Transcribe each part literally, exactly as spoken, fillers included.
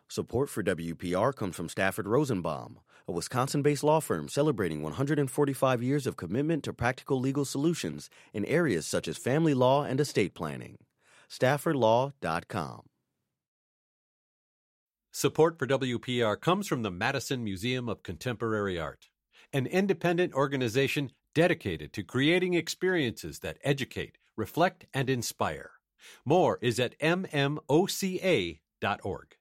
Support for W P R comes from Stafford Rosenbaum, a Wisconsin-based law firm celebrating one hundred forty-five years of commitment to practical legal solutions in areas such as family law and estate planning. Stafford Law dot com. Support for W P R comes from the Madison Museum of Contemporary Art, an independent organization dedicated to creating experiences that educate, reflect, and inspire. More is at m m o c a dot org.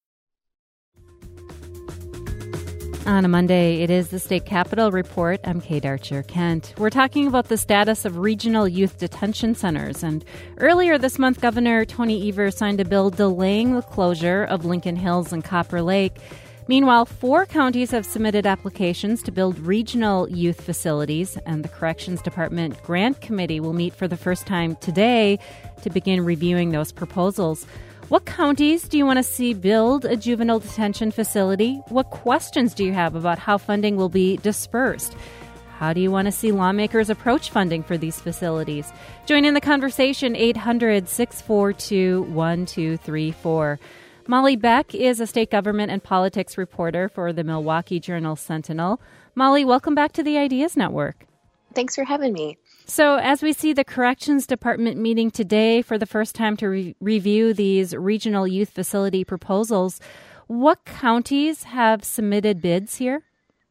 On a Monday, it is the State Capitol Report. I'm Kate Archer-Kent. We're talking about the status of regional youth detention centers. And earlier this month, Governor Tony Evers signed a bill delaying the closure of Lincoln Hills and Copper Lake. Meanwhile, four counties have submitted applications to build regional youth facilities, and the Corrections Department Grant Committee will meet for the first time today to begin reviewing those proposals. What counties do you want to see build a juvenile detention facility? What questions do you have about how funding will be dispersed? How do you want to see lawmakers approach funding for these facilities? Join in the conversation, eight hundred, six four two, one two three four. Molly Beck is a state government and politics reporter for the Milwaukee Journal-Sentinel. Molly, welcome back to the Ideas Network. Thanks for having me. So as we see the Corrections Department meeting today for the first time to re- review these regional youth facility proposals, what counties have submitted bids here?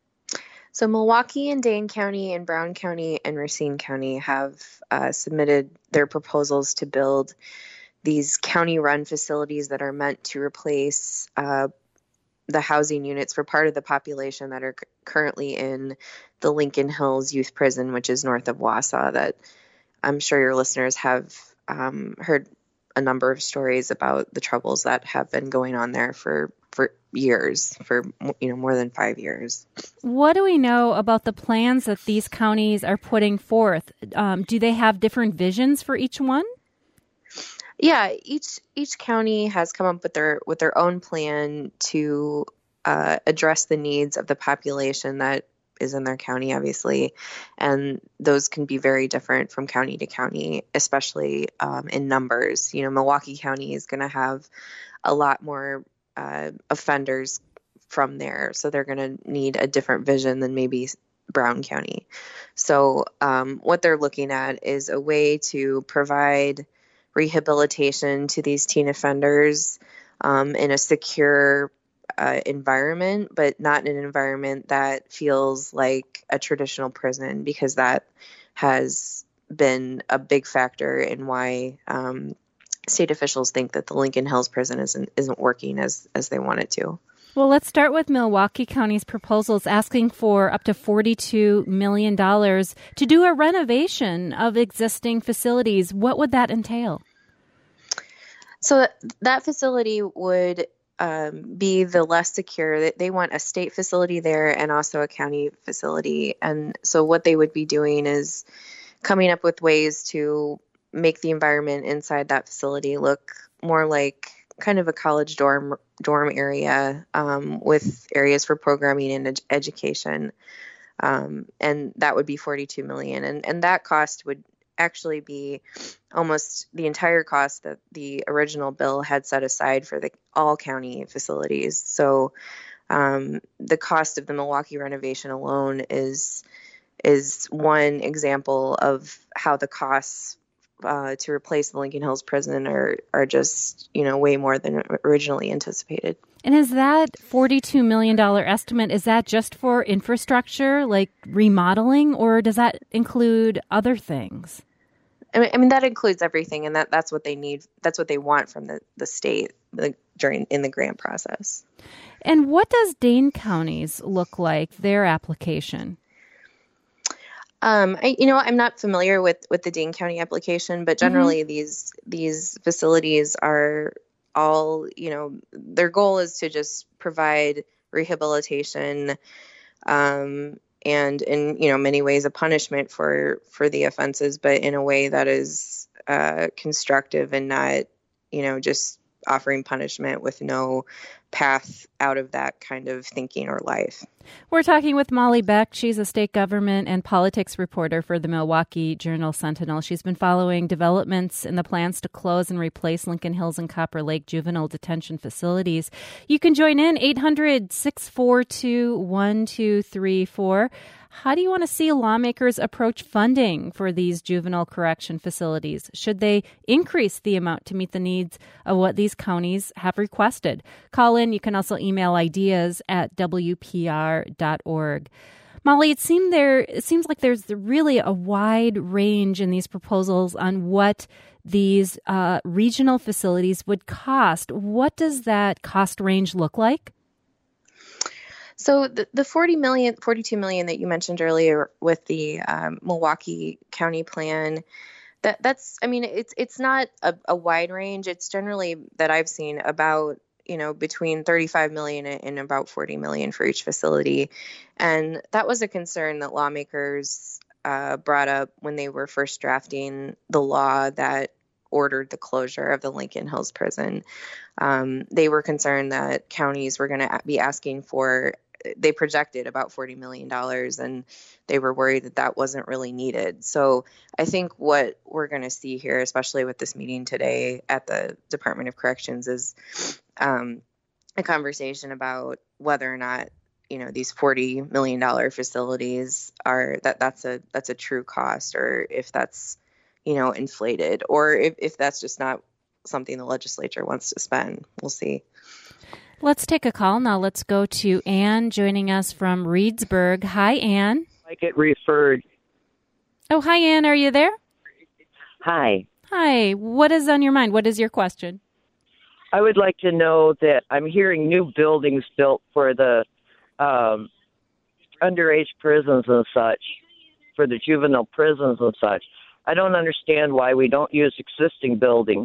So Milwaukee and Dane County and Brown County and Racine County have uh, submitted their proposals to build these county-run facilities that are meant to replace uh, the housing units for part of the population that are c- currently in the Lincoln Hills Youth Prison, which is north of Wausau, that I'm sure your listeners have um, heard a number of stories about the troubles that have been going on there for, for years, for you know more than five years. What do we know about the plans that these counties are putting forth? Um, do they have different visions for each one? Yeah, each each county has come up with their with their own plan to uh, address the needs of the population that is in their county, obviously, and those can be very different from county to county, especially um, in numbers. You know, Milwaukee County is going to have a lot more uh, offenders from there, so they're going to need a different vision than maybe Brown County. So um, what they're looking at is a way to provide rehabilitation to these teen offenders um, in a secure uh, environment, but not in an environment that feels like a traditional prison, because that has been a big factor in why um, state officials think that the Lincoln Hills prison isn't isn't working as as they want it to. Well, let's start with Milwaukee County's proposals asking for up to forty-two million dollars to do a renovation of existing facilities. What would that entail? So that facility would um, be the less secure. They want a state facility there and also a county facility. And so what they would be doing is coming up with ways to make the environment inside that facility look more like kind of a college dorm dorm area um, with areas for programming and ed- education. Um, and that would be forty-two million dollars. And, and that cost would actually be almost the entire cost that the original bill had set aside for the all county facilities. So um, the cost of the Milwaukee renovation alone is is one example of how the costs Uh, to replace the Lincoln Hills prison are are just, you know, way more than originally anticipated. And is that forty-two million dollars estimate, is that just for infrastructure, like remodeling, or does that include other things? I mean, I mean that includes everything, and that, that's what they need. That's what they want from the, the state the, during in the grant process. And what does Dane County's look like, their application? Um, I, you know, I'm not familiar with, with the Dane County application, but generally mm-hmm. these these facilities are all, you know, their goal is to just provide rehabilitation um, and in, you know, many ways a punishment for, for the offenses, but in a way that is uh, constructive and not, you know, just offering punishment with no path out of that kind of thinking or life. We're talking with Molly Beck. She's a state government and politics reporter for the Milwaukee Journal-Sentinel. She's been following developments in the plans to close and replace Lincoln Hills and Copper Lake juvenile detention facilities. You can join in eight hundred, six four two, one two three four. How do you want to see lawmakers approach funding for these juvenile correction facilities? Should they increase the amount to meet the needs of what these counties have requested? Call in. You can also email ideas at W P R dot org. Molly, it seemed there. It seems like there's really a wide range in these proposals on what these uh, regional facilities would cost. What does that cost range look like? So the, the forty million, forty-two million that you mentioned earlier with the um, Milwaukee County plan, that that's, I mean, it's it's not a, a wide range. It's generally that I've seen about, you know, between thirty-five million and about forty million for each facility. And that was a concern that lawmakers uh, brought up when they were first drafting the law that ordered the closure of the Lincoln Hills prison. Um, they were concerned that counties were going to be asking for, they projected about forty million dollars, and they were worried that that wasn't really needed. So I think what we're going to see here, especially with this meeting today at the Department of Corrections, is um, a conversation about whether or not, you know, these forty million dollars facilities are, that that's a, that's a true cost, or if that's, you know, inflated, or if, if that's just not something the legislature wants to spend. We'll see. Let's take a call now. Let's go to Ann joining us from Reedsburg. Hi, Ann. I get referred. Oh, hi, Ann. Are you there? Hi. Hi. What is on your mind? What is your question? I would like to know that I'm hearing new buildings built for the um, underage prisons and such, for the juvenile prisons and such. I don't understand why we don't use existing buildings.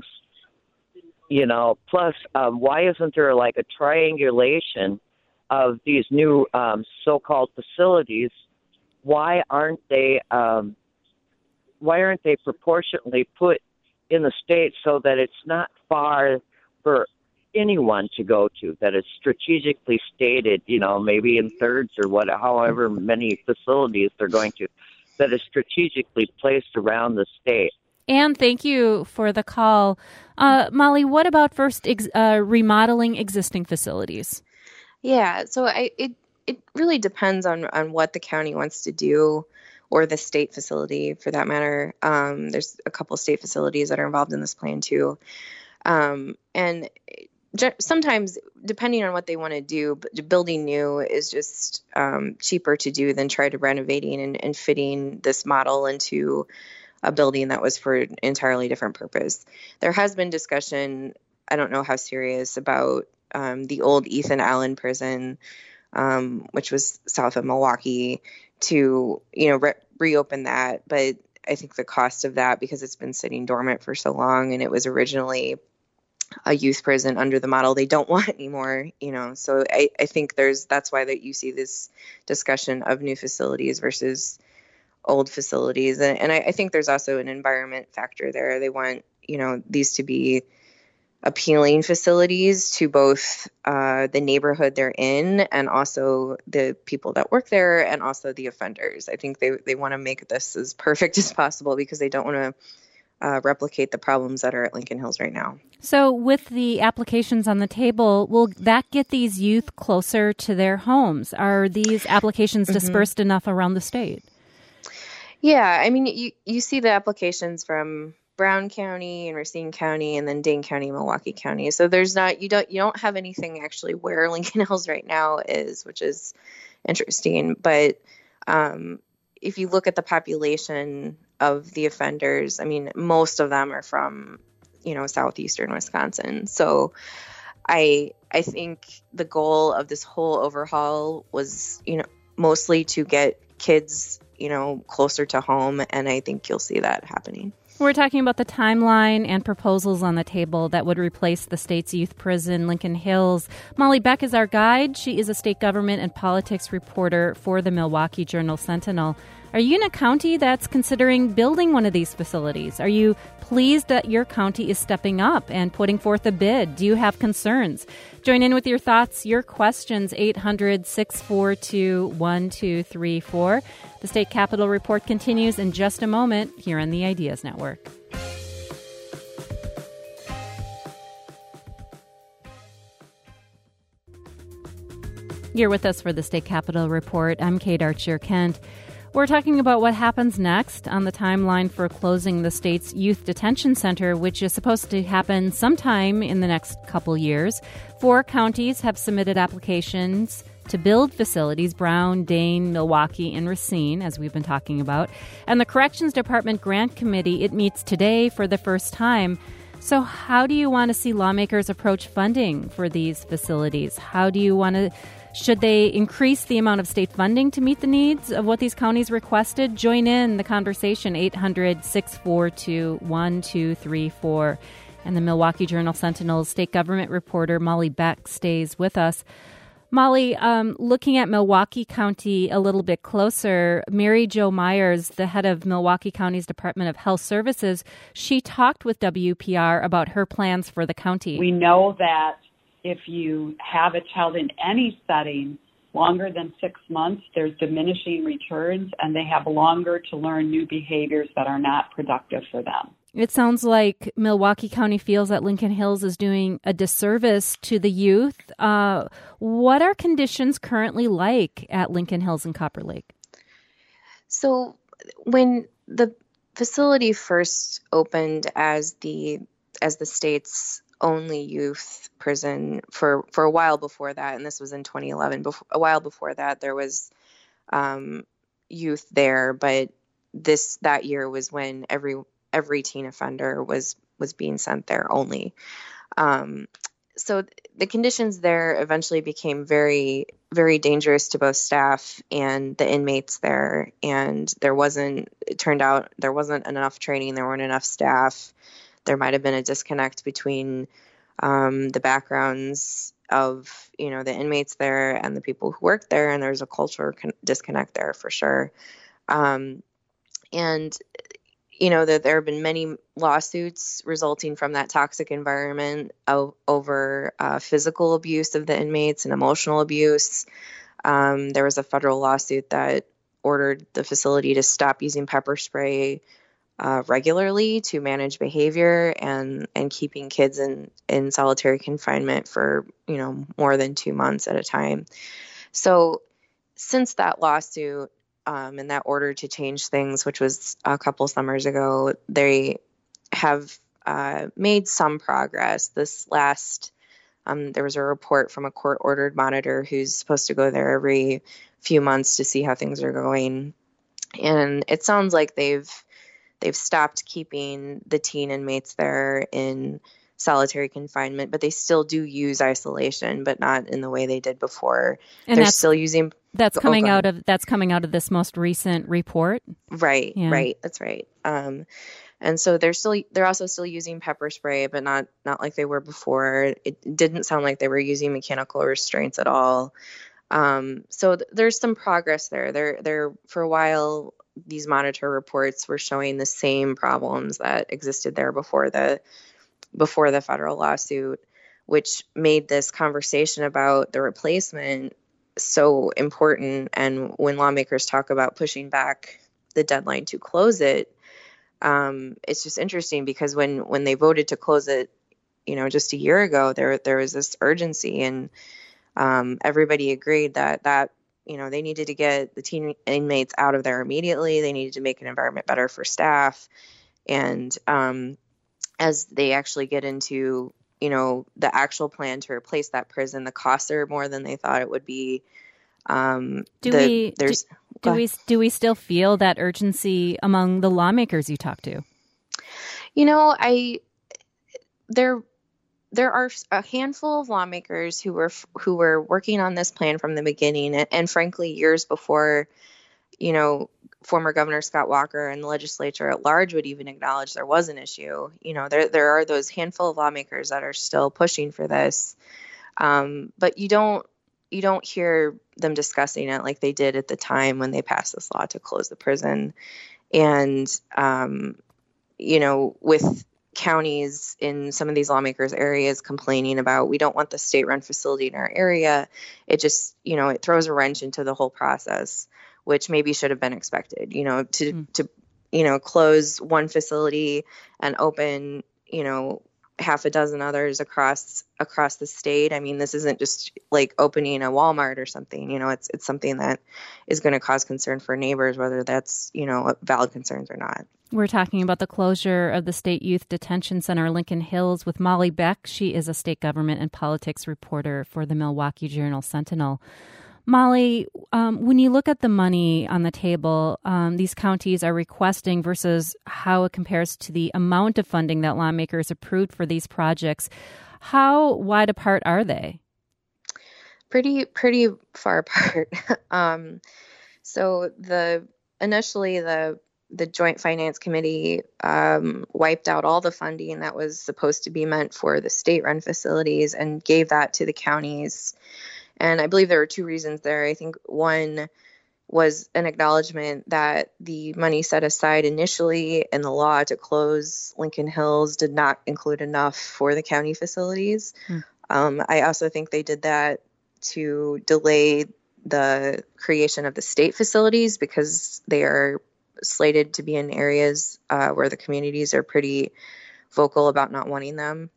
You know, plus, um, why isn't there like a triangulation of these new um, so-called facilities? Why aren't they? Um, why aren't they proportionately put in the state so that it's not far for anyone to go to? That it's strategically stated, you know, maybe in thirds or what, however many facilities they're going to, that is strategically placed around the state. Ann, thank you for the call. Uh, Molly, what about first ex- uh, remodeling existing facilities? Yeah, so I, it it really depends on, on what the county wants to do, or the state facility for that matter. Um, there's a couple state facilities that are involved in this plan too. Um, and sometimes, depending on what they want to do, building new is just um, cheaper to do than try to renovating and, and fitting this model into a building that was for an entirely different purpose. There has been discussion, I don't know how serious, about um, the old Ethan Allen prison, um, which was south of Milwaukee, to, you know, re- reopen that. But I think the cost of that, because it's been sitting dormant for so long, and it was originally a youth prison under the model they don't want anymore, you know. So I, I think there's, that's why that you see this discussion of new facilities versus old facilities. And, and I, I think there's also an environment factor there. They want, you know, these to be appealing facilities to both uh, the neighborhood they're in and also the people that work there and also the offenders. I think they, they want to make this as perfect as possible because they don't want to uh, replicate the problems that are at Lincoln Hills right now. So with the applications on the table, will that get these youth closer to their homes? Are these applications dispersed mm-hmm. enough around the state? Yeah, I mean, you, you see the applications from Brown County and Racine County and then Dane County, Milwaukee County. So there's not, you don't, you don't have anything actually where Lincoln Hills right now is, which is interesting. But um, if you look at the population of the offenders, I mean, most of them are from, you know, southeastern Wisconsin. So I, I think the goal of this whole overhaul was, you know, mostly to get kids, you know, closer to home. And I think you'll see that happening. We're talking about the timeline and proposals on the table that would replace the state's youth prison, Lincoln Hills. Molly Beck is our guide. She is a state government and politics reporter for the Milwaukee Journal-Sentinel. Are you in a county that's considering building one of these facilities? Are you pleased that your county is stepping up and putting forth a bid? Do you have concerns? Join in with your thoughts, your questions, eight hundred, six four two, one two three four. The State Capitol Report continues in just a moment here on the Ideas Network. You're with us for the State Capitol Report. I'm Kate Archer-Kent. We're talking about what happens next on the timeline for closing the state's youth detention center, which is supposed to happen sometime in the next couple years. Four counties have submitted applications to build facilities: Brown, Dane, Milwaukee, and Racine, as we've been talking about. And the Corrections Department Grant Committee, it meets today for the first time. So how do you want to see lawmakers approach funding for these facilities? How do you want to Should they increase the amount of state funding to meet the needs of what these counties requested? Join in the conversation, eight hundred, six four two, one two three four. And the Milwaukee Journal-Sentinel's state government reporter, Molly Beck, stays with us. Molly, um, looking at Milwaukee County a little bit closer, Mary Jo Myers, the head of Milwaukee County's Department of Health Services, she talked with W P R about her plans for the county. We know that if you have a child in any setting longer than six months, there's diminishing returns, and they have longer to learn new behaviors that are not productive for them. It sounds like Milwaukee County feels that Lincoln Hills is doing a disservice to the youth. Uh, what are conditions currently like at Lincoln Hills and Copper Lake? So when the facility first opened as the as the state's only youth prison for, for a while before that, and this was in twenty eleven, before, a while before that, there was um, youth there, but this that year was when every every teen offender was was being sent there only. Um, so th- the conditions there eventually became very, very dangerous to both staff and the inmates there, and there wasn't, it turned out there wasn't enough training, there weren't enough staff. There might have been a disconnect between um, the backgrounds of, you know, the inmates there and the people who work there, and there's a cultural con- disconnect there for sure. Um, and, you know, that there have been many lawsuits resulting from that toxic environment o- over uh, physical abuse of the inmates and emotional abuse. Um, there was a federal lawsuit that ordered the facility to stop using pepper spray Uh, regularly to manage behavior and, and keeping kids in, in solitary confinement for, you know, more than two months at a time. So since that lawsuit um, and that order to change things, which was a couple summers ago, they have uh, made some progress. This last, um, there was a report from a court-ordered monitor who's supposed to go there every few months to see how things are going. And it sounds like they've They've stopped keeping the teen inmates there in solitary confinement, but they still do use isolation, but not in the way they did before. And They're that's, still using that's coming oh, out of that's coming out of this most recent report. Right, yeah. right, that's right. Um, and so they're still they're also still using pepper spray, but not not like they were before. It didn't sound like they were using mechanical restraints at all. Um, so th- there's some progress there. There, there for a while. These monitor reports were showing the same problems that existed there before the before the federal lawsuit, which made this conversation about the replacement so important. And when lawmakers talk about pushing back the deadline to close it, um, it's just interesting because when when they voted to close it, you know, just a year ago, there there was this urgency, and um, everybody agreed that that. You know, they needed to get the teen inmates out of there immediately. They needed to make an environment better for staff. And um, as they actually get into, you know, the actual plan to replace that prison, the costs are more than they thought it would be. Um, do the, we there's, do, do we do we still feel that urgency among the lawmakers you talk to? You know, I there. There are a handful of lawmakers who were who were working on this plan from the beginning, and, and frankly, years before, you know, former Governor Scott Walker and the legislature at large would even acknowledge there was an issue. You know, there there are those handful of lawmakers that are still pushing for this, um, but you don't you don't hear them discussing it like they did at the time when they passed this law to close the prison. And, um, you know, with counties in some of these lawmakers' areas complaining about, we don't want the state-run facility in our area, it just, you know, it throws a wrench into the whole process, which maybe should have been expected, you know, to, mm. to, you know, close one facility and open, you know, half a dozen others across across the state. I mean, this isn't just like opening a Walmart or something, you know, it's it's something that is going to cause concern for neighbors, whether that's, you know, valid concerns or not. We're talking about the closure of the State Youth Detention Center, Lincoln Hills, with Molly Beck. She is a state government and politics reporter for the Milwaukee Journal-Sentinel. Molly, um, when you look at the money on the table, um, these counties are requesting versus how it compares to the amount of funding that lawmakers approved for these projects, how wide apart are they? Pretty, pretty far apart. um, so the initially the the Joint Finance Committee um, wiped out all the funding that was supposed to be meant for the state-run facilities and gave that to the counties. And I believe there were two reasons there. I think one was an acknowledgement that the money set aside initially in the law to close Lincoln Hills did not include enough for the county facilities. Hmm. Um, I also think they did that to delay the creation of the state facilities because they are slated to be in areas uh, where the communities are pretty vocal about not wanting them.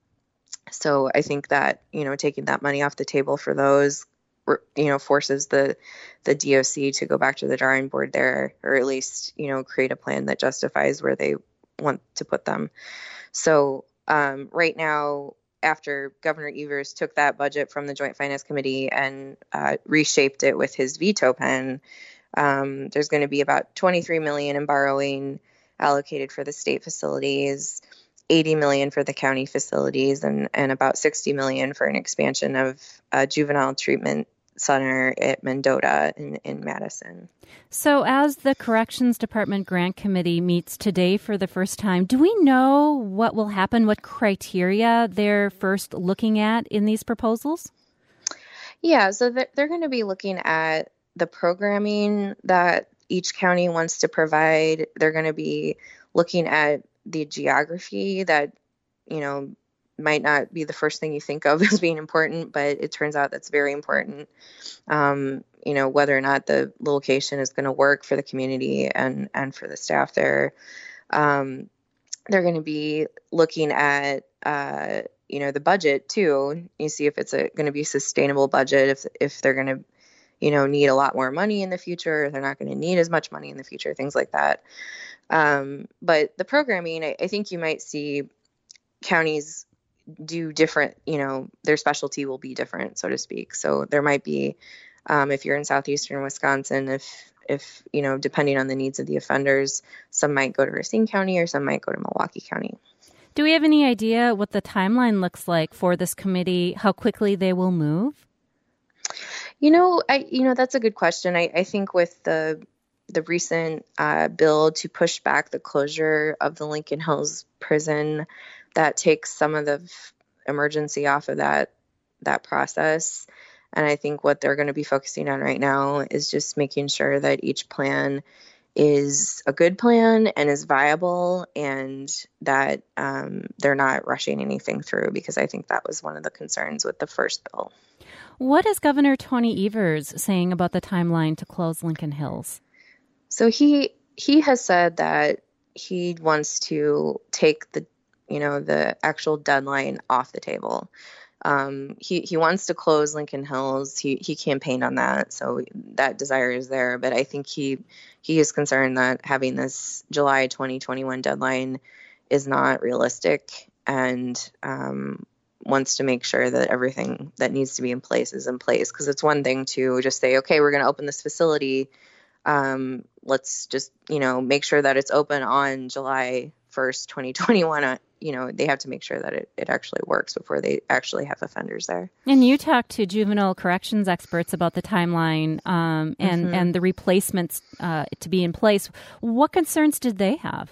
So I think that, you know, taking that money off the table for those, you know, forces the the D O C to go back to the drawing board there, or at least, you know, create a plan that justifies where they want to put them. So um, right now, after Governor Evers took that budget from the Joint Finance Committee and uh, reshaped it with his veto pen, um, there's going to be about twenty-three million dollars in borrowing allocated for the state facilities, eighty million dollars for the county facilities, and, and about sixty million dollars for an expansion of a juvenile treatment center at Mendota in, in Madison. So as the Corrections Department Grant Committee meets today for the first time, do we know what will happen, what criteria they're first looking at in these proposals? Yeah, so they're, they're going to be looking at the programming that each county wants to provide. They're going to be looking at the geography that, you know, might not be the first thing you think of as being important, but it turns out that's very important. Um, you know, whether or not the location is going to work for the community and, and for the staff there. Um, they're going to be looking at, uh, you know, the budget too. You see if it's a, going to be a sustainable budget, if, if they're going to, you know, need a lot more money in the future, if they're not going to need as much money in the future, things like that. Um, but the programming, I, I think you might see counties do different, you know, their specialty will be different, so to speak. So there might be, um, if you're in southeastern Wisconsin, if, if, you know, depending on the needs of the offenders, some might go to Racine County or some might go to Milwaukee County. Do we have any idea what the timeline looks like for this committee, how quickly they will move? You know, I, you know, that's a good question. I, I think with the, the recent uh, bill to push back the closure of the Lincoln Hills prison, that takes some of the f- emergency off of that that process. And I think what they're going to be focusing on right now is just making sure that each plan is a good plan and is viable, and that um, they're not rushing anything through, because I think that was one of the concerns with the first bill. What is Governor Tony Evers saying about the timeline to close Lincoln Hills? So he he has said that he wants to take the you know, the actual deadline off the table. Um, he, he wants to close Lincoln Hills. He he campaigned on that, so that desire is there. But I think he he is concerned that having this July twenty twenty-one deadline is not realistic, and um, wants to make sure that everything that needs to be in place is in place. Because it's one thing to just say, okay, we're going to open this facility. Um, let's just, you know, make sure that it's open on July first, twenty twenty-one. You know, they have to make sure that it, it actually works before they actually have offenders there. And you talked to juvenile corrections experts about the timeline um, and, mm-hmm. and the replacements uh, to be in place. What concerns did they have?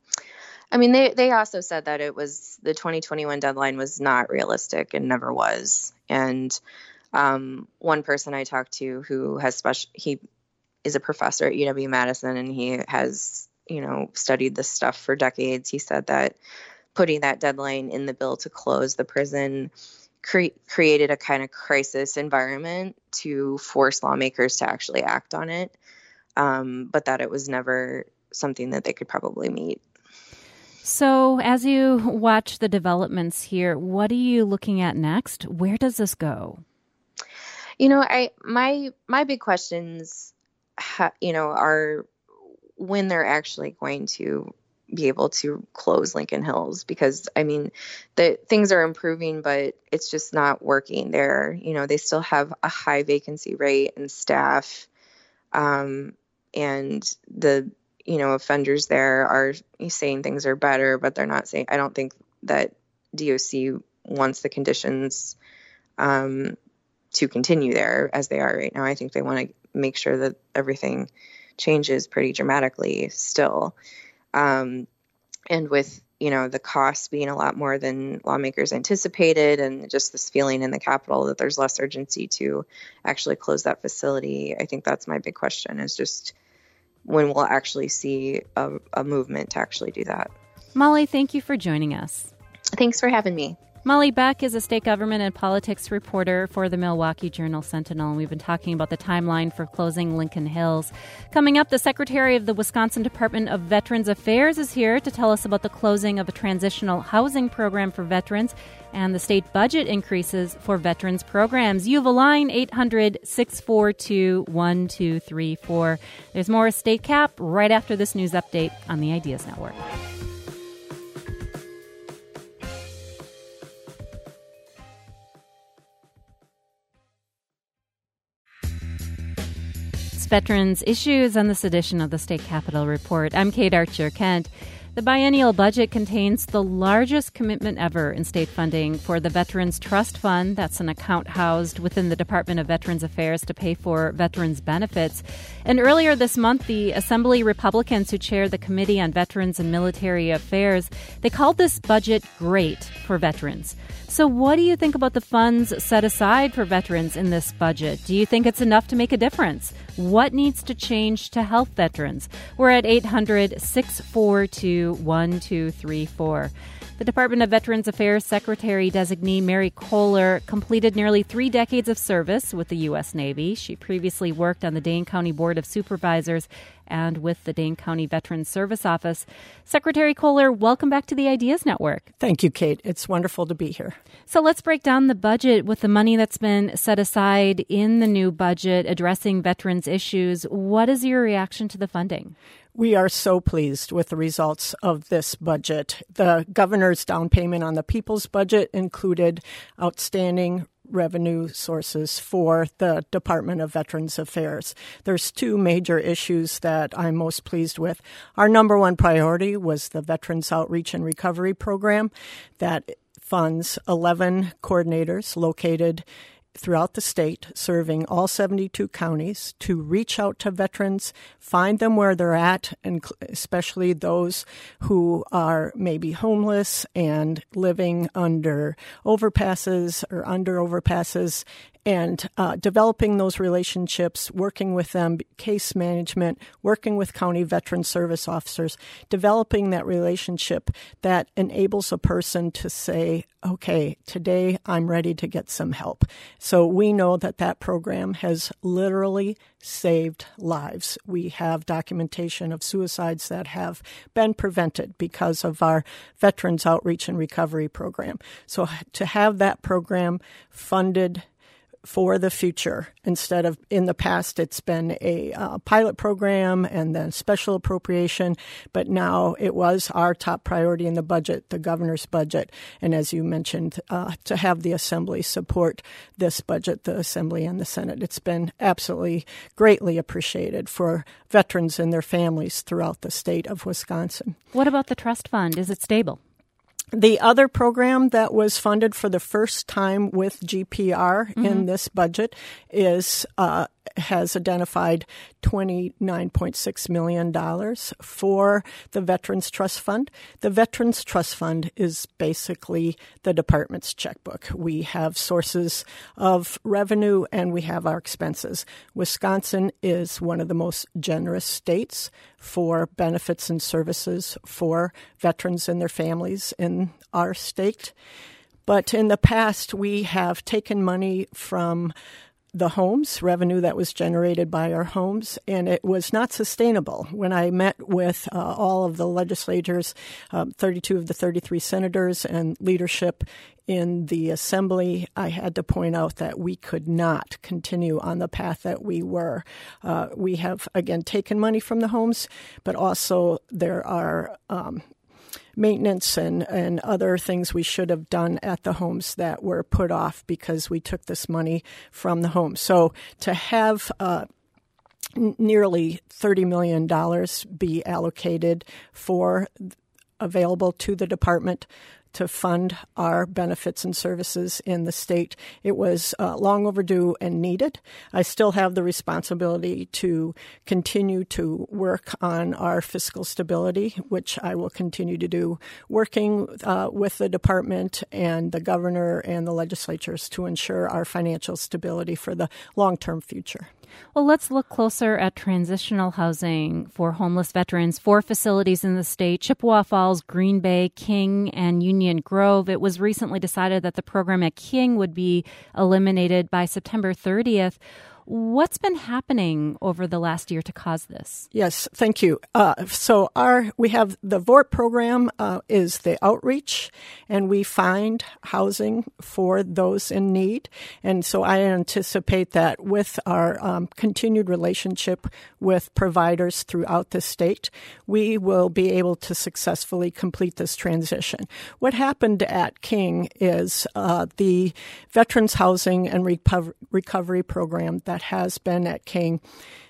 I mean, they, they also said that it was the twenty twenty-one deadline was not realistic and never was. And Um, one person I talked to who has special, he is a professor at U W-Madison, and he has, you know, studied this stuff for decades. He said that putting that deadline in the bill to close the prison cre- created a kind of crisis environment to force lawmakers to actually act on it, um, but that it was never something that they could probably meet. So as you watch the developments here, what are you looking at next? Where does this go? You know, I my my big questions, ha, you know, are when they're actually going to be able to close Lincoln Hills, because I mean, the things are improving, but it's just not working there. You know, they still have a high vacancy rate and staff, um, and the you know offenders there are saying things are better, but they're not saying. I don't think that D O C wants the conditions um, to continue there as they are right now. I think they want to make sure that everything changes pretty dramatically still. Um, and with, you know, the costs being a lot more than lawmakers anticipated, and just this feeling in the Capitol that there's less urgency to actually close that facility, I think that's my big question, is just when we'll actually see a, a movement to actually do that. Molly, thank you for joining us. Thanks for having me. Molly Beck is a state government and politics reporter for the Milwaukee Journal-Sentinel, and we've been talking about the timeline for closing Lincoln Hills. Coming up, the Secretary of the Wisconsin Department of Veterans Affairs is here to tell us about the closing of a transitional housing program for veterans and the state budget increases for veterans programs. You have a line, eight hundred, six four two, one two three four. There's more State Cap right after this news update on the Ideas Network. Veterans Issues on this edition of the State Capitol Report. I'm Kate Archer-Kent. The biennial budget contains the largest commitment ever in state funding for the Veterans Trust Fund. That's an account housed within the Department of Veterans Affairs to pay for veterans' benefits. And earlier this month, the Assembly Republicans who chair the Committee on Veterans and Military Affairs, they called this budget great for veterans. So what do you think about the funds set aside for veterans in this budget? Do you think it's enough to make a difference? What needs to change to help veterans? We're at eight hundred, six four two, one two three four. The Department of Veterans Affairs Secretary-designee Mary Kohler completed nearly three decades of service with the U S Navy. She previously worked on the Dane County Board of Supervisors and with the Dane County Veterans Service Office. Secretary Kohler, welcome back to the Ideas Network. Thank you, Kate. It's wonderful to be here. So let's break down the budget with the money that's been set aside in the new budget addressing veterans issues. What is your reaction to the funding? We are so pleased with the results of this budget. The governor's down payment on the people's budget included outstanding revenue sources for the Department of Veterans Affairs. There's two major issues that I'm most pleased with. Our number one priority was the Veterans Outreach and Recovery Program that funds eleven coordinators located throughout the state, serving all seventy-two counties, to reach out to veterans, find them where they're at, and especially those who are maybe homeless and living under overpasses or under overpasses, and uh, developing those relationships, working with them, case management, working with county veteran service officers, developing that relationship that enables a person to say, okay, today I'm ready to get some help. So we know that that program has literally saved lives. We have documentation of suicides that have been prevented because of our Veterans Outreach and Recovery Program. So to have that program funded for the future, instead of in the past it's been a uh, pilot program and then special appropriation, but now it was our top priority in the budget, the governor's budget. And as you mentioned, uh, to have the Assembly support this budget, the Assembly and the Senate, it's been absolutely greatly appreciated for veterans and their families throughout the state of Wisconsin. What about the trust fund? Is it stable? The other program that was funded for the first time with G P R mm-hmm. in this budget is uh, has identified twenty-nine point six million dollars for the Veterans Trust Fund. The Veterans Trust Fund is basically the department's checkbook. We have sources of revenue and we have our expenses. Wisconsin is one of the most generous states for benefits and services for veterans and their families in our state. But in the past, we have taken money from the homes, revenue that was generated by our homes, and it was not sustainable. When I met with uh, all of the legislators, um, thirty-two of the thirty-three senators and leadership in the assembly, I had to point out that we could not continue on the path that we were. Uh, we have, again, taken money from the homes, but also there are um, maintenance and, and other things we should have done at the homes that were put off because we took this money from the home. So to have uh, n- nearly thirty million dollars be allocated for available to the department to fund our benefits and services in the state. It was uh, long overdue and needed. I still have the responsibility to continue to work on our fiscal stability, which I will continue to do, working uh, with the department and the governor and the legislatures to ensure our financial stability for the long-term future. Well, let's look closer at transitional housing for homeless veterans. Four facilities in the state, Chippewa Falls, Green Bay, King, and Union Grove. It was recently decided that the program at King would be eliminated by September thirtieth. What's been happening over the last year to cause this? Yes, thank you. Uh, so our we have the V O R P program uh, is the outreach, and we find housing for those in need. And so I anticipate that with our um, continued relationship with providers throughout the state, we will be able to successfully complete this transition. What happened at King is uh, the Veterans Housing and Reco- Recovery Program that has been at King.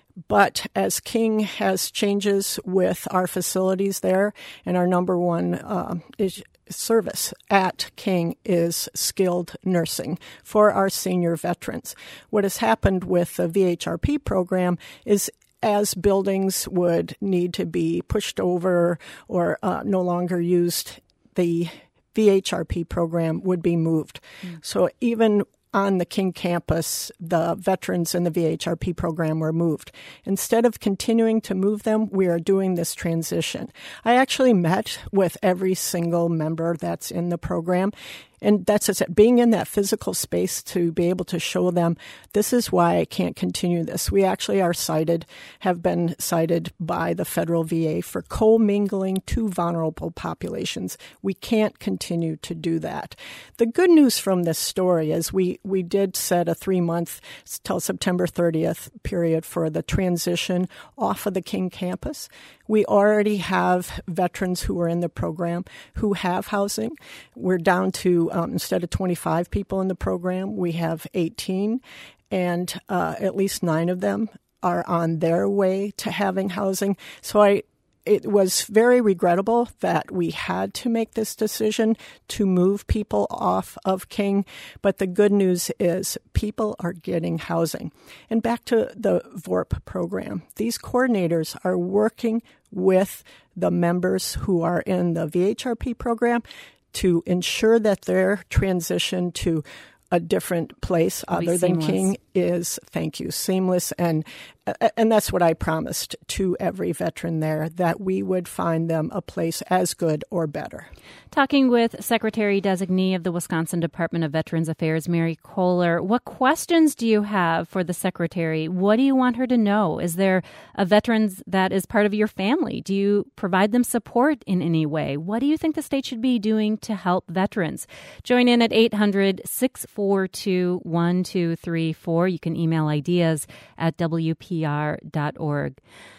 But as King has changes with our facilities there, and our number one uh, is service at King is skilled nursing for our senior veterans. What has happened with the V H R P program is as buildings would need to be pushed over or uh, no longer used, the V H R P program would be moved. Mm. So even on the King campus, the veterans in the V H R P program were moved. Instead of continuing to move them, we are doing this transition. I actually met with every single member that's in the program. And that's just being in that physical space to be able to show them this is why I can't continue this. We actually are cited, have been cited by the federal V A for commingling two vulnerable populations. We can't continue to do that. The good news from this story is we, we did set a three-month till September thirtieth period for the transition off of the King campus. We already have veterans who are in the program who have housing. We're down to, um, instead of twenty-five people in the program, we have eighteen, and uh, at least nine of them are on their way to having housing. So I, it was very regrettable that we had to make this decision to move people off of King. But the good news is people are getting housing. And back to the V O R P program, these coordinators are working with the members who are in the V H R P program to ensure that their transition to a different place other than King is, thank you, seamless. And and that's what I promised to every veteran there, that we would find them a place as good or better. Talking with Secretary-Designee of the Wisconsin Department of Veterans Affairs, Mary Kohler, what questions do you have for the Secretary? What do you want her to know? Is there a veteran that is part of your family? Do you provide them support in any way? What do you think the state should be doing to help veterans? Join in at eight hundred, six four two, one two three four. You can email ideas at W P R dot org.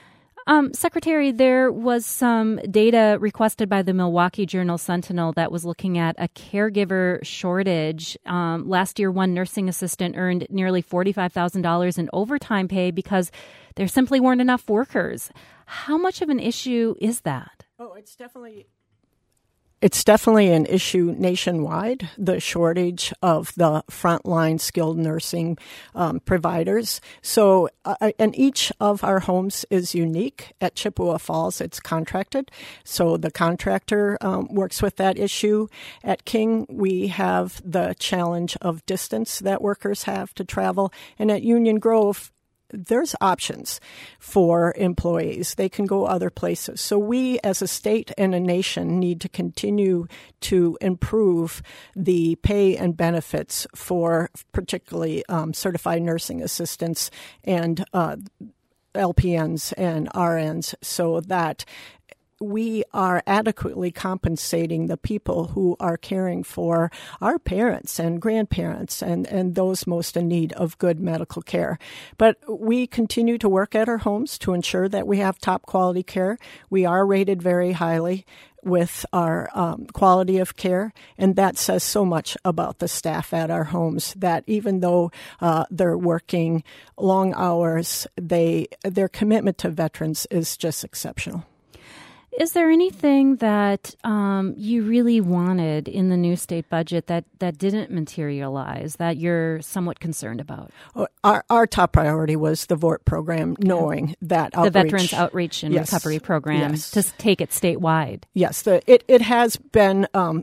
Um, Secretary, there was some data requested by the Milwaukee Journal-Sentinel that was looking at a caregiver shortage. Um, last year, one nursing assistant earned nearly forty-five thousand dollars in overtime pay because there simply weren't enough workers. How much of an issue is that? Oh, it's definitely It's definitely an issue nationwide, the shortage of the frontline skilled nursing um, providers. So, uh, and each of our homes is unique. At Chippewa Falls, it's contracted. So the contractor um, works with that issue. At King, we have the challenge of distance that workers have to travel. And at Union Grove, there's options for employees. They can go other places. So we as a state and a nation need to continue to improve the pay and benefits for particularly um, certified nursing assistants and uh, L P Ns and R Ns so that we are adequately compensating the people who are caring for our parents and grandparents and, and those most in need of good medical care. But we continue to work at our homes to ensure that we have top quality care. We are rated very highly with our um, quality of care, and that says so much about the staff at our homes that even though uh, they're working long hours, they their commitment to veterans is just exceptional. Is there anything that um, you really wanted in the new state budget that, that didn't materialize that you're somewhat concerned about? Our our top priority was the V O R T program, knowing that outreach, the Veterans Outreach and yes, Recovery Program, yes. to take it statewide. Yes, the, it, it has been um,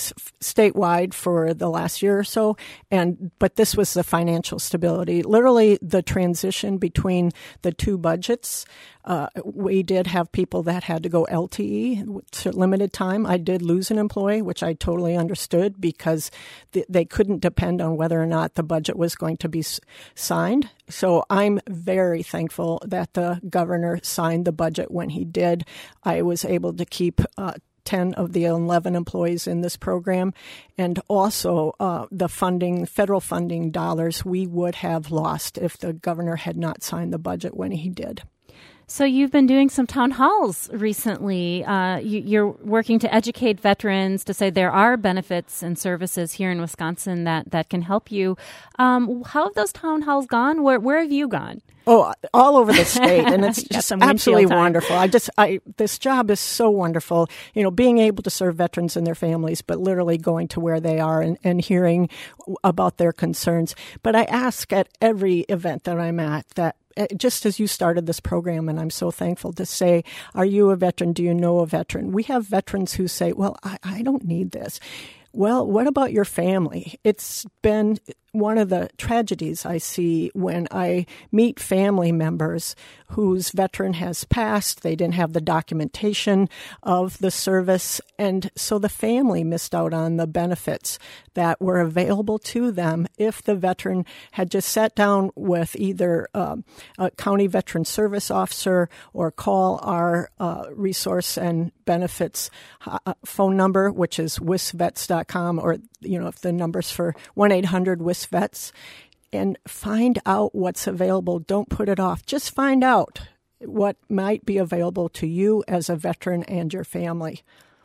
statewide for the last year or so, and but this was the financial stability. Literally, the transition between the two budgets. Uh, we did have people that had to go L T E to limited time. I did lose an employee, which I totally understood because th- they couldn't depend on whether or not the budget was going to be s- signed. So I'm very thankful that the governor signed the budget when he did. I was able to keep uh, ten of the eleven employees in this program, and also uh, the funding, federal funding dollars we would have lost if the governor had not signed the budget when he did. So you've been doing some town halls recently. Uh, you, you're working to educate veterans to say there are benefits and services here in Wisconsin that, that can help you. Um, how have those town halls gone? Where where have you gone? Oh, all over the state, and it's just some absolutely time. wonderful. I just, I this job is so wonderful. You know, being able to serve veterans and their families, but literally going to where they are and, and hearing about their concerns. But I ask at every event that I'm at that. Just as you started this program, and I'm so thankful to say, are you a veteran? Do you know a veteran? We have veterans who say, well, I, I don't need this. Well, what about your family? It's been one of the tragedies I see when I meet family members whose veteran has passed. They didn't have the documentation of the service, and so the family missed out on the benefits that were available to them if the veteran had just sat down with either um, a county veteran service officer or call our uh, resource and benefits uh, phone number, which is wis vets dot com, or you know if the number's for one eight hundred W I S vets, and find out what's available. Don't put it off. Just find out what might be available to you as a veteran and your family.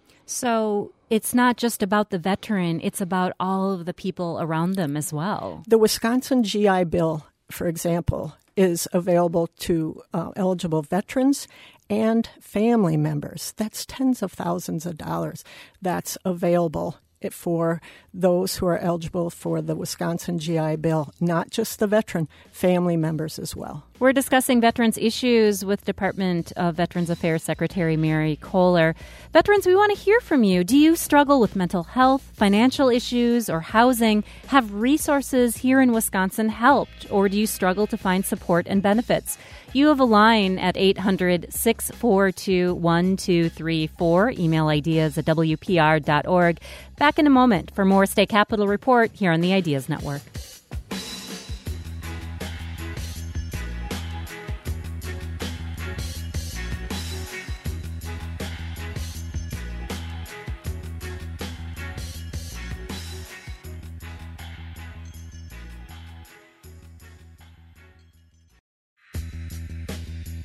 So it's not just about the veteran, it's about all of the people around them as well. The Wisconsin G I Bill, for example, is available to uh, eligible veterans and family members. That's tens of thousands of dollars that's available for those who are eligible for the Wisconsin G I Bill, not just the veteran, family members as well. We're discussing veterans issues with Department of Veterans Affairs Secretary Mary Kohler. Veterans, we want to hear from you. Do you struggle with mental health, financial issues, or housing? Have resources here in Wisconsin helped, or do you struggle to find support and benefits? You have a line at eight hundred, six four two, one two three four. Email ideas at w p r dot org. Back in a moment for more State Capitol Report here on the Ideas Network.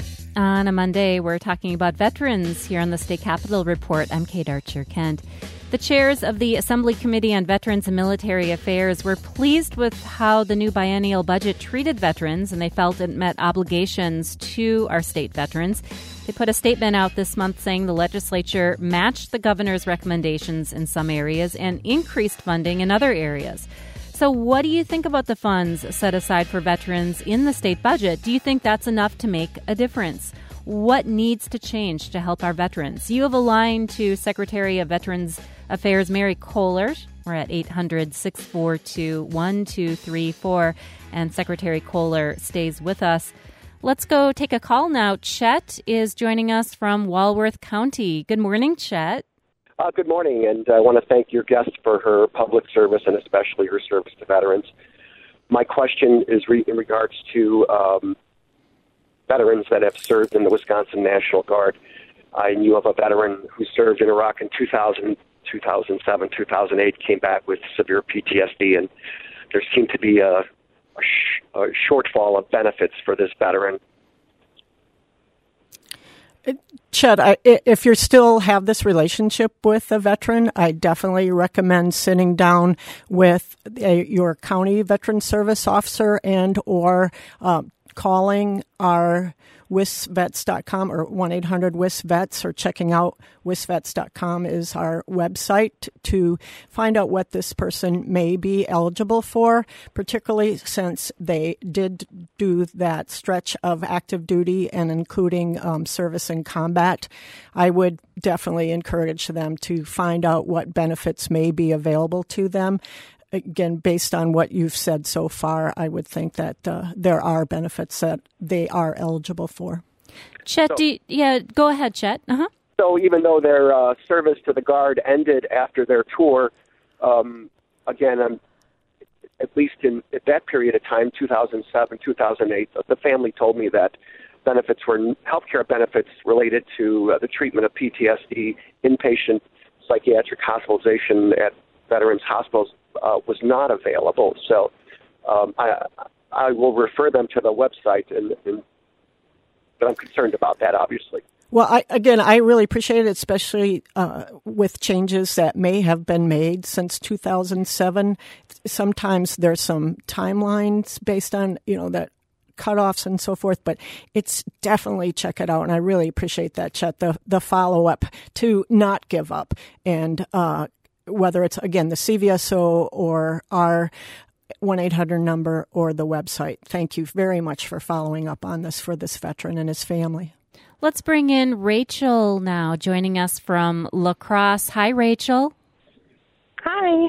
On a Monday, we're talking about veterans here on the State Capitol Report. I'm Kate Archer-Kent. The chairs of the Assembly Committee on Veterans and Military Affairs were pleased with how the new biennial budget treated veterans, and they felt it met obligations to our state veterans. They put a statement out this month saying the legislature matched the governor's recommendations in some areas and increased funding in other areas. So what do you think about the funds set aside for veterans in the state budget? Do you think that's enough to make a difference? What needs to change to help our veterans? You have a line to Secretary of Veterans Affairs Mary Kohler. We're at eight hundred, six four two, one two three four, and Secretary Kohler stays with us. Let's go take a call now. Chet is joining us from Walworth County. Good morning, Chet. Uh, good morning, and I want to thank your guest for her public service and especially her service to veterans. My question is re- in regards to um, veterans that have served in the Wisconsin National Guard. I knew of a veteran who served in Iraq in two thousand, two thousand seven, two thousand eight, came back with severe P T S D, and there seemed to be a, a, sh- a shortfall of benefits for this veteran. Chet, I, if you still have this relationship with a veteran, I definitely recommend sitting down with a, your county veteran service officer and or uh, calling our W I S vets dot com or one eight hundred W I S vets or checking out W I S vets dot com is our website to find out what this person may be eligible for, particularly since they did do that stretch of active duty and including um, service in combat. I would definitely encourage them to find out what benefits may be available to them. Again, based on what you've said so far, I would think that uh, there are benefits that they are eligible for. Chet, so, do you, yeah, go ahead, Chet. Uh-huh. So even though their uh, service to the Guard ended after their tour, um, again, um, at least in at that period of time, two thousand seven, two thousand eight, the family told me that benefits were healthcare benefits related to uh, the treatment of P T S D, inpatient psychiatric hospitalization at veterans hospitals uh, was not available. So um, I, I will refer them to the website, and, and but I'm concerned about that, obviously. Well, I, again, I really appreciate it, especially uh, with changes that may have been made since two thousand seven. Sometimes there's some timelines based on, you know, that cutoffs and so forth, but it's definitely check it out. And I really appreciate that, Chet, the, the follow-up to not give up. And uh, whether it's, again, the C V S O or our one eight hundred number or the website. Thank you very much for following up on this for this veteran and his family. Let's bring in Rachel now, joining us from La Crosse. Hi, Rachel. Hi.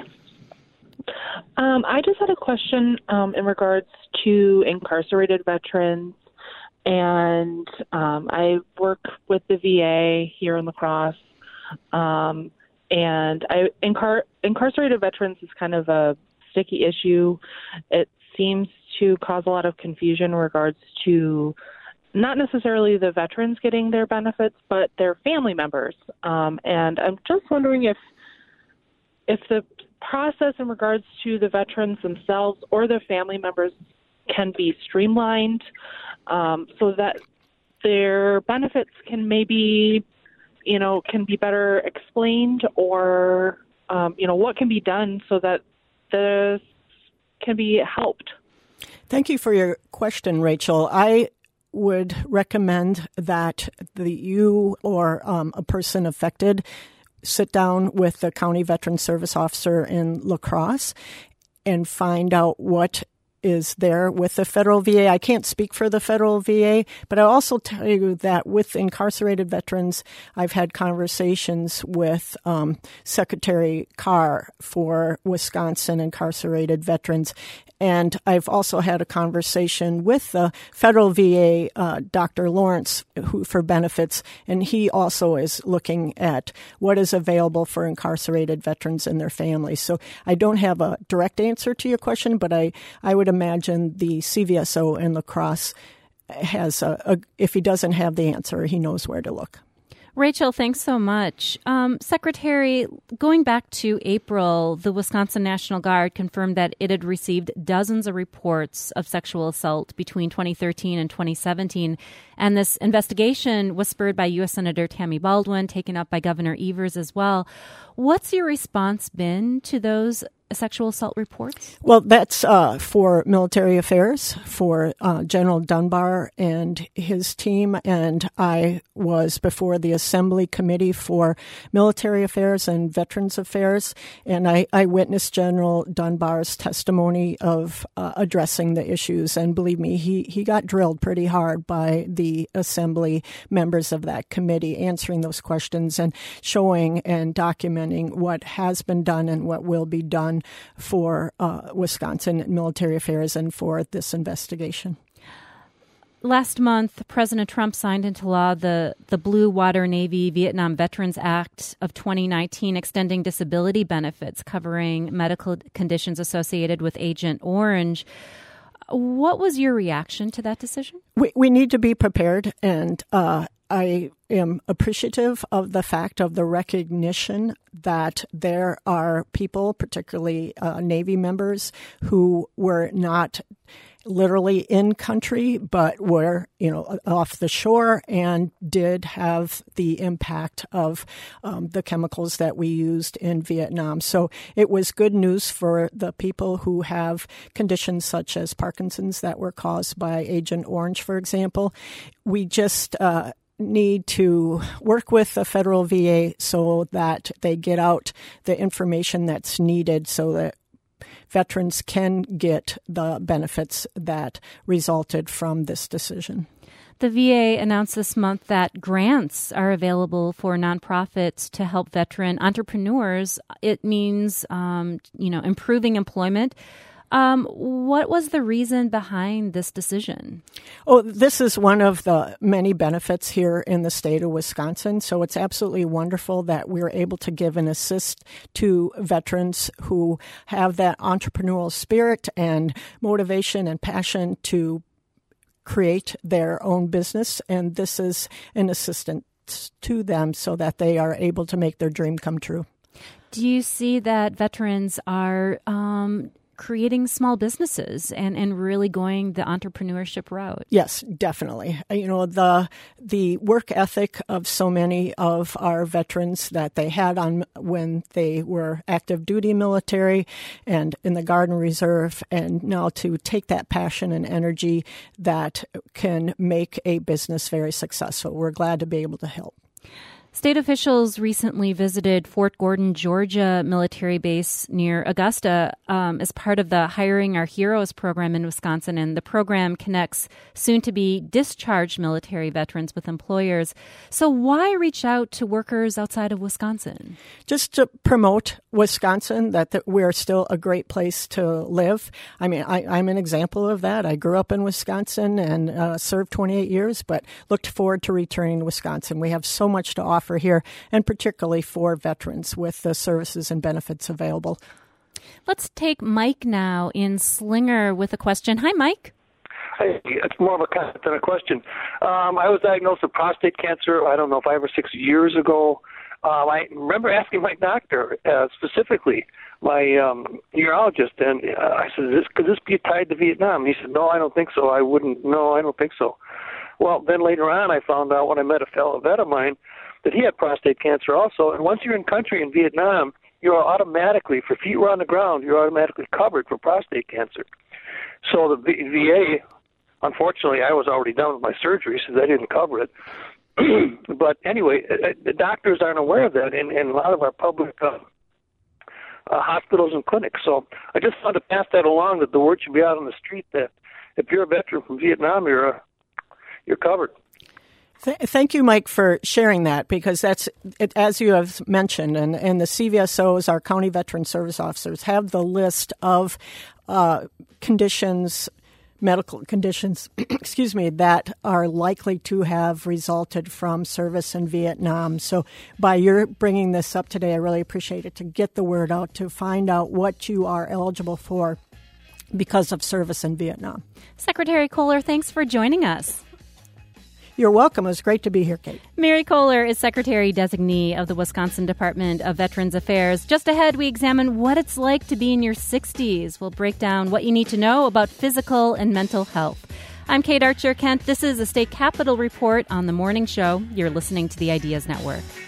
Um, I just had a question um, in regards to incarcerated veterans, and um, I work with the V A here in La Crosse, um, and I incar- incarcerated veterans is kind of a sticky issue. It seems to cause a lot of confusion in regards to not necessarily the veterans getting their benefits, but their family members. Um, and I'm just wondering if if the process in regards to the veterans themselves or their family members can be streamlined um, so that their benefits can maybe, you know, can be better explained, or, um, you know, what can be done so that this can be helped. Thank you for your question, Rachel. I would recommend that the you or um, a person affected sit down with the county veteran service officer in La Crosse and find out what is there with the federal V A. I can't speak for the federal V A, but I'll also tell you that with incarcerated veterans, I've had conversations with um, Secretary Carr for Wisconsin incarcerated veterans. And I've also had a conversation with the federal V A, uh, Doctor Lawrence, who for benefits, and he also is looking at what is available for incarcerated veterans and their families. So I don't have a direct answer to your question, but I, I would imagine the C V S O in La Crosse has a, a, if he doesn't have the answer, he knows where to look. Rachel, thanks so much. Um, Secretary, going back to April, the Wisconsin National Guard confirmed that it had received dozens of reports of sexual assault between twenty thirteen and twenty seventeen. And this investigation was spurred by U S Senator Tammy Baldwin, taken up by Governor Evers as well. What's your response been to those sexual assault reports? Well, that's uh, for military affairs, for uh, General Dunbar and his team. And I was before the Assembly Committee for Military Affairs and Veterans Affairs. And I, I witnessed General Dunbar's testimony of uh, addressing the issues. And believe me, he, he got drilled pretty hard by the Assembly members of that committee, answering those questions and showing and documenting what has been done and what will be done for uh, Wisconsin military affairs and for this investigation. Last month, President Trump signed into law the, the Blue Water Navy Vietnam Veterans Act of twenty nineteen, extending disability benefits covering medical conditions associated with Agent Orange. What was your reaction to that decision? We, we need to be prepared, and uh, I am appreciative of the fact of the recognition that there are people, particularly uh, Navy members, who were not literally in country, but were, you know, off the shore and did have the impact of um, the chemicals that we used in Vietnam. So it was good news for the people who have conditions such as Parkinson's that were caused by Agent Orange, for example. We just uh, need to work with the federal V A so that they get out the information that's needed so that veterans can get the benefits that resulted from this decision. The V A announced this month that grants are available for nonprofits to help veteran entrepreneurs. It means, um, you know, improving employment. Um, what was the reason behind this decision? Oh, this is one of the many benefits here in the state of Wisconsin. So it's absolutely wonderful that we're able to give an assist to veterans who have that entrepreneurial spirit and motivation and passion to create their own business. And this is an assistance to them so that they are able to make their dream come true. Do you see that veterans are um, creating small businesses and, and really going the entrepreneurship route? Yes, definitely. You know, the the work ethic of so many of our veterans that they had on when they were active duty military and in the Guard and Reserve, and now to take that passion and energy that can make a business very successful. We're glad to be able to help. State officials recently visited Fort Gordon, Georgia military base near Augusta um, as part of the Hiring Our Heroes program in Wisconsin. And the program connects soon-to-be discharged military veterans with employers. So why reach out to workers outside of Wisconsin? Just to promote Wisconsin, that, that we're still a great place to live. I mean, I, I'm an example of that. I grew up in Wisconsin and uh, served twenty-eight years, but looked forward to returning to Wisconsin. We have so much to offer here, and particularly for veterans with the services and benefits available. Let's take Mike now in Slinger with a question. Hi, Mike. Hey, it's more of a comment than a question. Um, I was diagnosed with prostate cancer, I don't know, five or six years ago. Um, I remember asking my doctor uh, specifically, my um, urologist, and uh, I said, this, could this be tied to Vietnam? And he said, no, I don't think so. I wouldn't. No, I don't think so. Well, then later on I found out when I met a fellow vet of mine that he had prostate cancer also. And once you're in country in Vietnam, you're automatically, if your feet were on the ground, you're automatically covered for prostate cancer. So the V A, unfortunately, I was already done with my surgery, so they didn't cover it. But anyway, the doctors aren't aware of that in, in a lot of our public uh, uh, hospitals and clinics. So I just wanted to pass that along, that the word should be out on the street that if you're a veteran from Vietnam, you're uh, you're covered. Th- thank you, Mike, for sharing that, because that's, it, as you have mentioned, and, and the C V S Os, our county veteran service officers, have the list of uh, conditions, medical conditions, excuse me, that are likely to have resulted from service in Vietnam. So by your bringing this up today, I really appreciate it, to get the word out, to find out what you are eligible for because of service in Vietnam. Secretary Kohler, thanks for joining us. You're welcome. It was great to be here, Kate. Mary Kohler is Secretary-Designee of the Wisconsin Department of Veterans Affairs. Just ahead, we examine what it's like to be in your sixties. We'll break down what you need to know about physical and mental health. I'm Kate Archer-Kent. This is a State Capitol Report on The Morning Show. You're listening to the Ideas Network.